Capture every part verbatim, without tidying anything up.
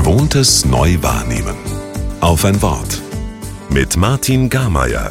Gewohntes neu wahrnehmen. Auf ein Wort. Mit Martin Garmeier.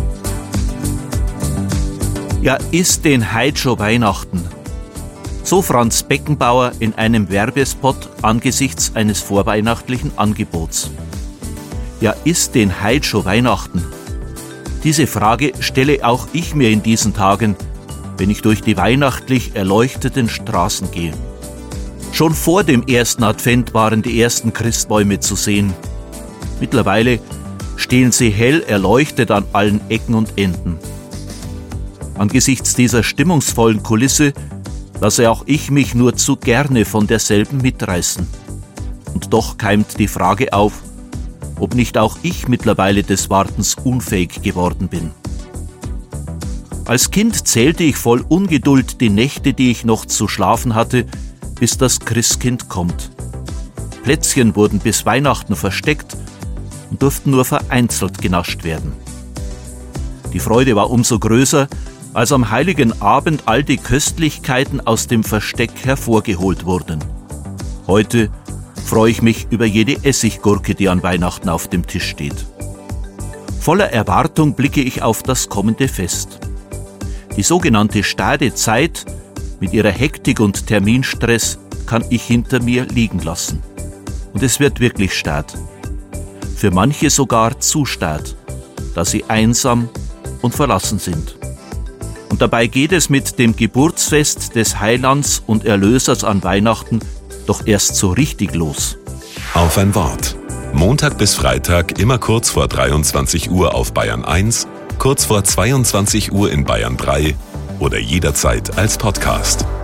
Ja, ist denn heut schon Weihnachten? So Franz Beckenbauer in einem Werbespot angesichts eines vorweihnachtlichen Angebots. Ja, ist denn heut schon Weihnachten? Diese Frage stelle auch ich mir in diesen Tagen, wenn ich durch die weihnachtlich erleuchteten Straßen gehe. Schon vor dem ersten Advent waren die ersten Christbäume zu sehen. Mittlerweile stehen sie hell erleuchtet an allen Ecken und Enden. Angesichts dieser stimmungsvollen Kulisse lasse auch ich mich nur zu gerne von derselben mitreißen. Und doch keimt die Frage auf, ob nicht auch ich mittlerweile des Wartens unfähig geworden bin. Als Kind zählte ich voll Ungeduld die Nächte, die ich noch zu schlafen hatte, bis das Christkind kommt. Plätzchen wurden bis Weihnachten versteckt und durften nur vereinzelt genascht werden. Die Freude war umso größer, als am heiligen Abend all die Köstlichkeiten aus dem Versteck hervorgeholt wurden. Heute freue ich mich über jede Essiggurke, die an Weihnachten auf dem Tisch steht. Voller Erwartung blicke ich auf das kommende Fest. Die sogenannte Stadezeit mit ihrer Hektik und Terminstress kann ich hinter mir liegen lassen. Und es wird wirklich stad. Für manche sogar zu stad, da sie einsam und verlassen sind. Und dabei geht es mit dem Geburtsfest des Heilands und Erlösers an Weihnachten doch erst so richtig los. Auf ein Wort. Montag bis Freitag immer kurz vor dreiundzwanzig Uhr auf Bayern eins, kurz vor zweiundzwanzig Uhr in Bayern drei oder jederzeit als Podcast.